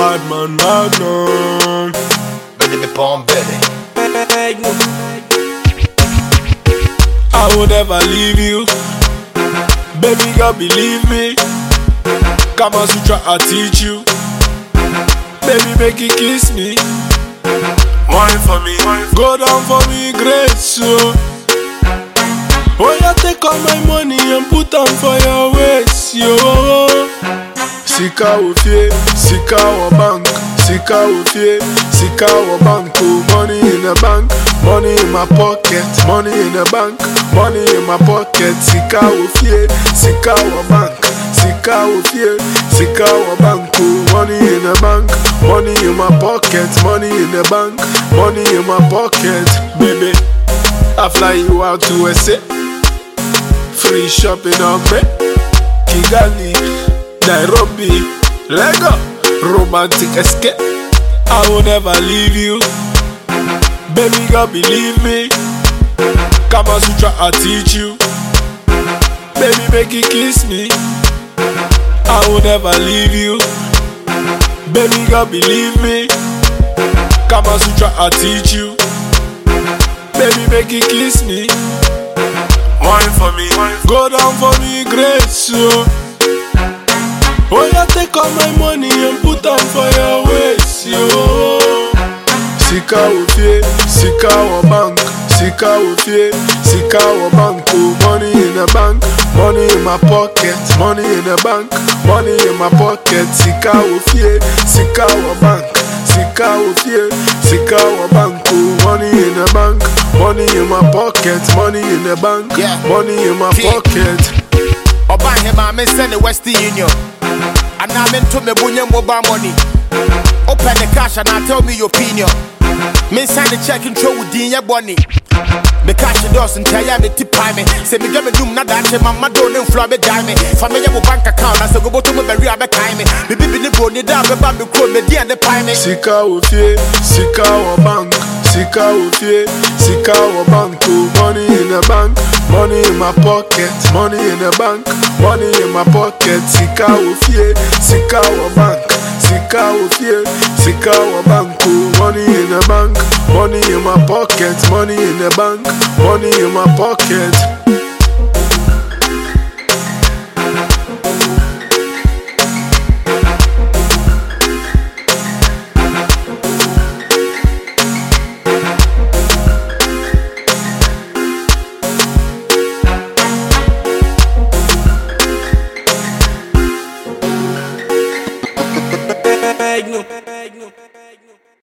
Bad man Magnum. Ready me palm belly. I will never leave you. Baby girl, believe me. Kama Sutra, I teach you. Baby, make you kiss me. Wine for me, go down for me, great so. Oh, you take all my money and put them for your waist, yo. Sika ofie, sika wa bank, sika ofie, sika wa bank. Oh, money in the bank, money in my pocket, money in the bank, money in my pocket. Sika ofie, sika wa bank, sika ofie, sika wa bank. Oh, money in the bank, money in my pocket, money in the bank, money in my pocket. Baby, I fly you out to SA, free shopping on me, Kigali, Nairobi, Lego, romantic escape. I will never leave you. Baby girl, believe me. Kama Sutra, I teach you. Baby, make you kiss me. I will never leave you. Baby girl, believe me. Kama Sutra, I teach you. Baby, make you kiss me. Wine for me, go down for me, great so. Oh, you take all my money and put them for your waist, yo. Sika ofie, sika wa bank, sika ofie, sika wa bank. Oh, money in the bank, money in my pocket, money in the bank, money in my pocket. Sika ofie, sika wa bank, sika ofie, sika wa bank. Oh, money in the bank, money in my pocket, money in the bank, money in my pocket. Oba hema me send the Western Union. And I'm into me bunye mobile money. Open the cash and I tell me your opinion. Me sign the check and throw with your money. Me cash the doors and tell ya me tip me. Say me get me doom na dash mama don't flow me die me. Family mo bank account I say go to me bury abe kai me. Me bibi ni go ni da be ba me crow me di and the pie me. Sika ofie, sika wa bank, sika ofie, sika wa bank. Oh, money in the bank, money in my pocket, money in the bank, money in my pocket. Sika ofie, sika wa bank, sika ofie, sika wa bank. Oh, money in the bank, money in my pocket, money in the bank, money in my pocket. Magnum.